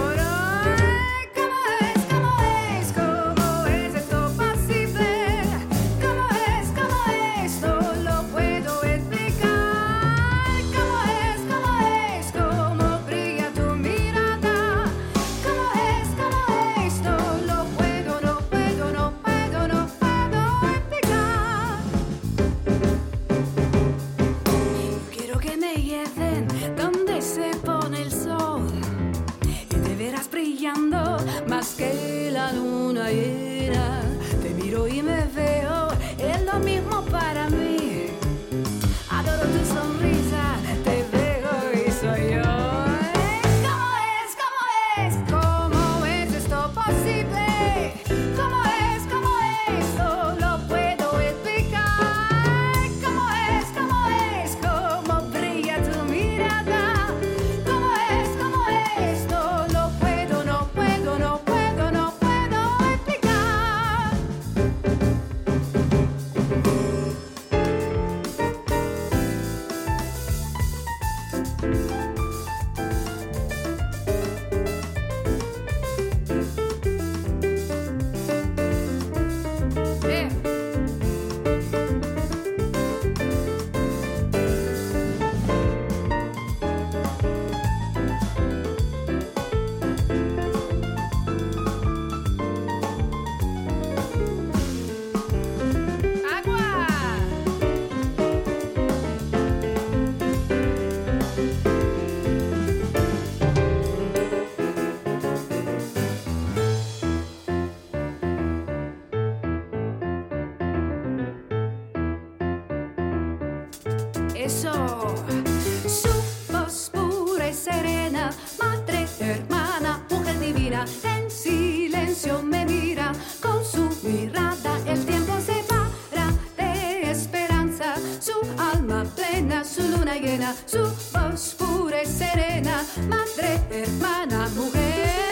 Más que la luna llena, te miro y me veo, es lo mismo para mí. Adoro tu sonrisa, te veo y soy yo. ¿Cómo es esto posible? ¿Cómo es, no lo puedo explicar? ¿Cómo es, cómo brilla tu mirada? ¿Cómo es, no lo puedo, no puedo, no puedo, no puedo explicar? Eso, su voz pura y serena, madre, hermana, mujer divina, en silencio me mira, con su mirada el tiempo se para de esperanza, su alma plena, su luna llena, su voz pura y serena, madre, hermana, mujer.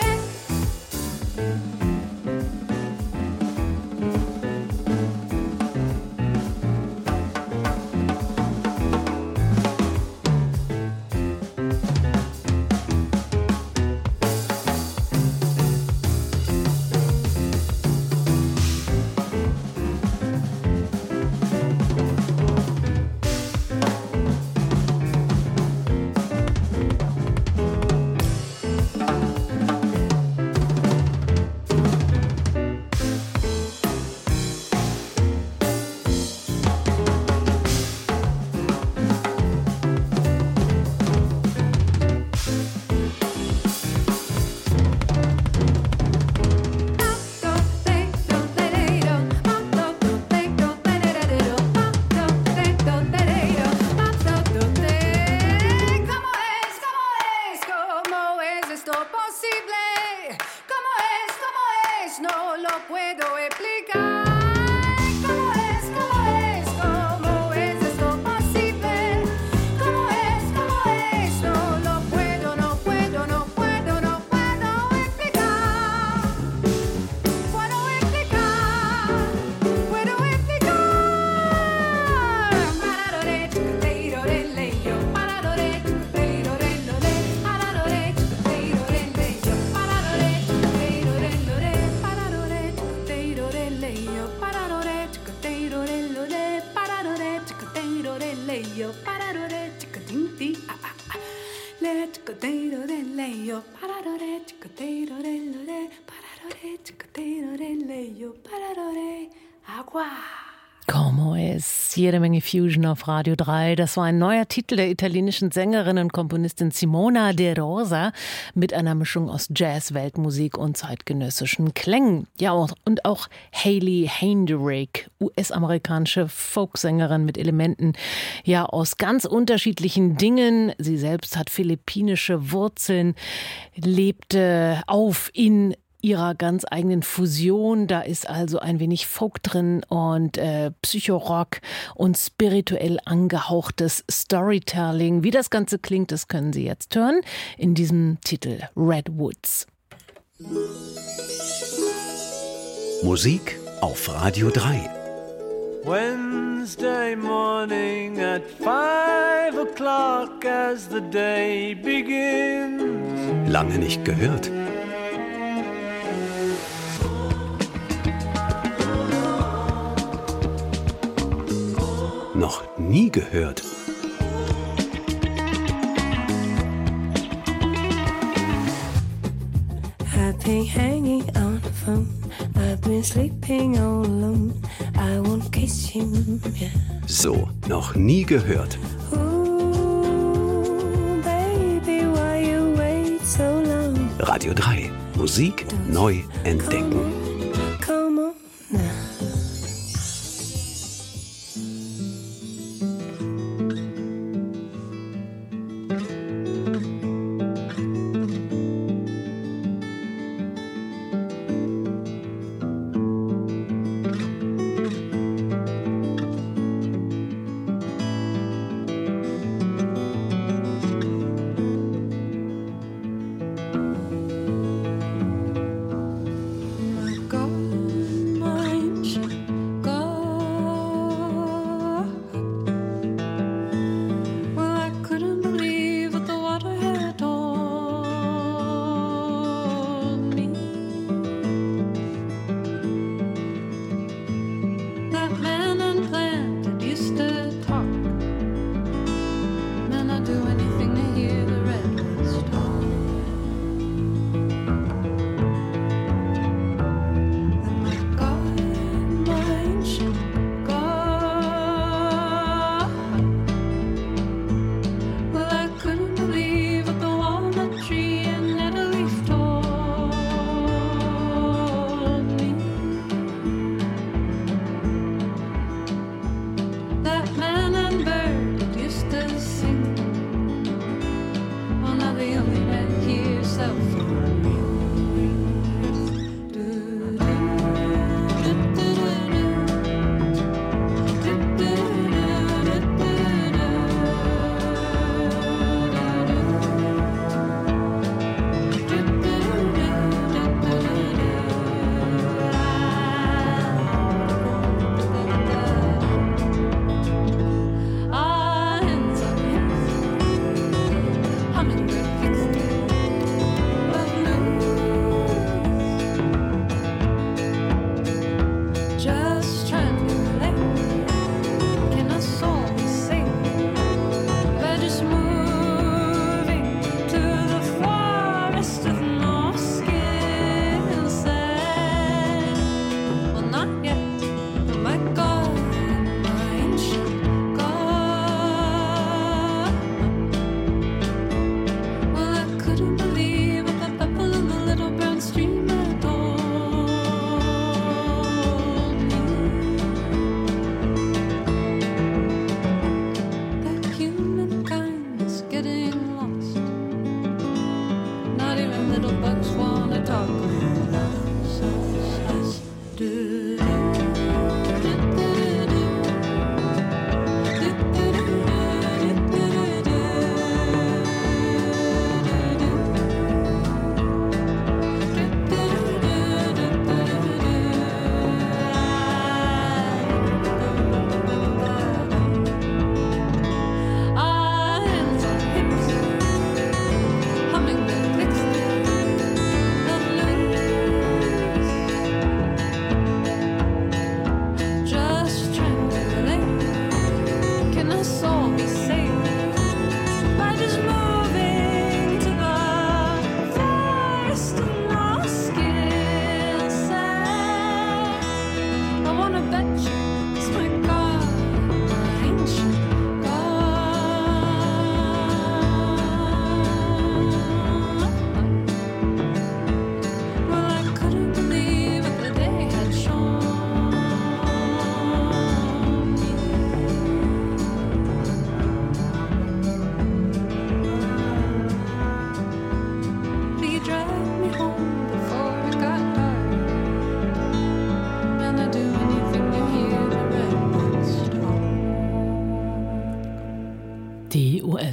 Como es, jede Menge Fusion auf Radio 3. Das war ein neuer Titel der italienischen Sängerin und Komponistin Simona De Rosa mit einer Mischung aus Jazz, Weltmusik und zeitgenössischen Klängen. Ja, und auch Hayley Heinderich, US-amerikanische Folksängerin mit Elementen ja aus ganz unterschiedlichen Dingen. Sie selbst hat philippinische Wurzeln, lebte auf in ihrer ganz eigenen Fusion. Da ist also ein wenig Folk drin und Psychorock und spirituell angehauchtes Storytelling. Wie das Ganze klingt, das können Sie jetzt hören in diesem Titel Redwoods.
Musik auf Radio 3.
Wednesday morning at 5 o'clock as the day begins.
Lange nicht gehört. Noch nie gehört.
I've been hanging on the phone. I've been sleeping all alone. I won't kiss you. Yeah.
So, noch nie gehört.
Ooh, baby, why you wait so long?
Radio 3. Musik neu entdecken.
Come on now.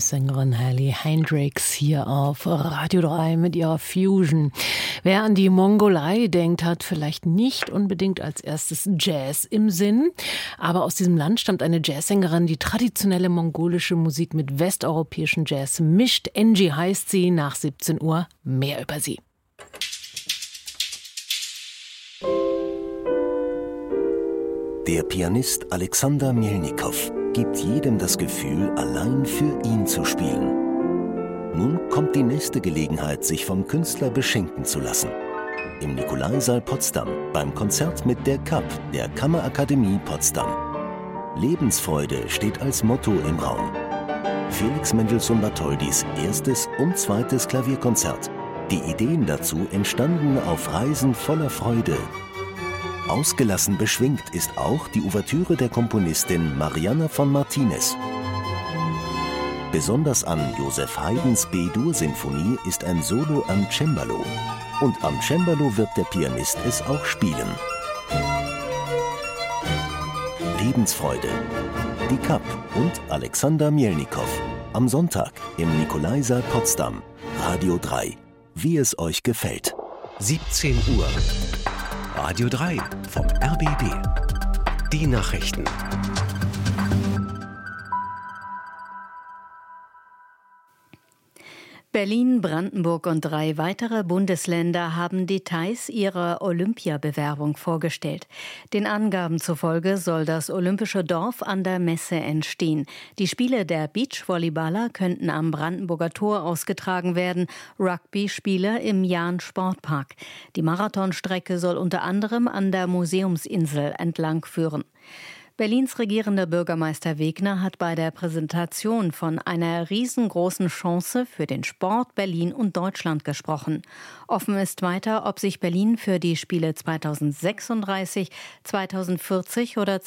Jazzsängerin Haley Hendricks hier auf Radio 3 mit ihrer Fusion. Wer an die Mongolei denkt, hat vielleicht nicht unbedingt als erstes Jazz im Sinn. Aber aus diesem Land stammt eine Jazzsängerin, die traditionelle mongolische Musik mit westeuropäischem Jazz mischt. Angie heißt sie, nach 17 Uhr mehr über sie.
Der Pianist Alexander Melnikow gibt jedem das Gefühl, allein für ihn zu spielen. Nun kommt die nächste Gelegenheit, sich vom Künstler beschenken zu lassen. Im Nikolaisaal Potsdam beim Konzert mit der KAP, der Kammerakademie Potsdam. Lebensfreude steht als Motto im Raum. Felix Mendelssohn-Bartholdys erstes und zweites Klavierkonzert. Die Ideen dazu entstanden auf Reisen voller Freude. Ausgelassen beschwingt ist auch die Ouvertüre der Komponistin Marianna von Martinez. Besonders an Joseph Haydns B-Dur-Sinfonie ist ein Solo am Cembalo. Und am Cembalo wird der Pianist es auch spielen. Lebensfreude, die KAP und Alexander Melnikow. Am Sonntag im Nikolaisaal Potsdam. Radio 3. Wie es euch gefällt.
17 Uhr. Radio 3 vom RBB. Die Nachrichten.
Berlin, Brandenburg und 3 weitere Bundesländer haben Details ihrer Olympiabewerbung vorgestellt. Den Angaben zufolge soll das Olympische Dorf an der Messe entstehen. Die Spiele der Beachvolleyballer könnten am Brandenburger Tor ausgetragen werden, Rugby-Spiele im Jahn-Sportpark. Die Marathonstrecke soll unter anderem an der Museumsinsel entlang führen. Berlins regierender Bürgermeister Wegner hat bei der Präsentation von einer riesengroßen Chance für den Sport, Berlin und Deutschland gesprochen. Offen ist weiter, ob sich Berlin für die Spiele 2036, 2040 oder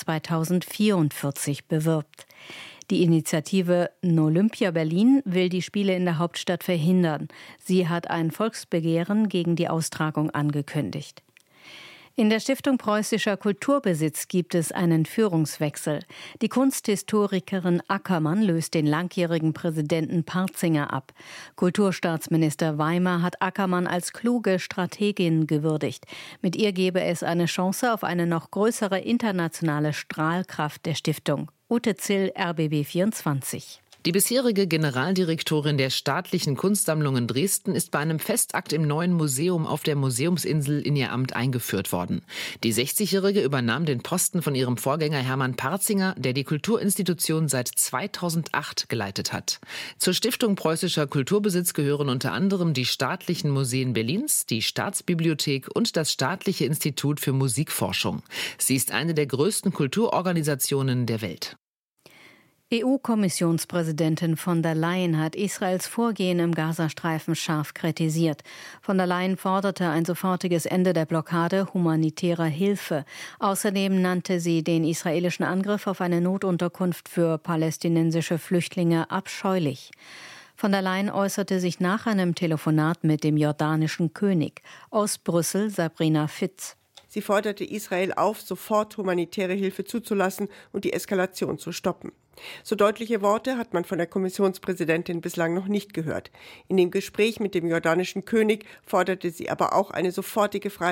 2044 bewirbt. Die Initiative Nolympia Berlin will die Spiele in der Hauptstadt verhindern. Sie hat ein Volksbegehren gegen die Austragung angekündigt. In der Stiftung Preußischer Kulturbesitz gibt es einen Führungswechsel. Die Kunsthistorikerin Ackermann löst den langjährigen Präsidenten Partzinger ab. Kulturstaatsminister Weimar hat Ackermann als kluge Strategin gewürdigt. Mit ihr gebe es eine Chance auf eine noch größere internationale Strahlkraft der Stiftung. Ute Zill, RBB 24.
Die bisherige Generaldirektorin der Staatlichen Kunstsammlungen Dresden ist bei einem Festakt im neuen Museum auf der Museumsinsel in ihr Amt eingeführt worden. Die 60-Jährige übernahm den Posten von ihrem Vorgänger Hermann Partzinger, der die Kulturinstitution seit 2008 geleitet hat. Zur Stiftung Preußischer Kulturbesitz gehören unter anderem die staatlichen Museen Berlins, die Staatsbibliothek und das Staatliche Institut für Musikforschung. Sie ist eine der größten Kulturorganisationen der Welt.
EU-Kommissionspräsidentin von der Leyen hat Israels Vorgehen im Gazastreifen scharf kritisiert. Von der Leyen forderte ein sofortiges Ende der Blockade humanitärer Hilfe. Außerdem nannte sie den israelischen Angriff auf eine Notunterkunft für palästinensische Flüchtlinge abscheulich. Von der Leyen äußerte sich nach einem Telefonat mit dem jordanischen König. Aus Brüssel Sabrina Fitz.
Sie forderte Israel auf, sofort humanitäre Hilfe zuzulassen und die Eskalation zu stoppen. So deutliche Worte hat man von der Kommissionspräsidentin bislang noch nicht gehört. In dem Gespräch mit dem jordanischen König forderte sie aber auch eine sofortige Freilassung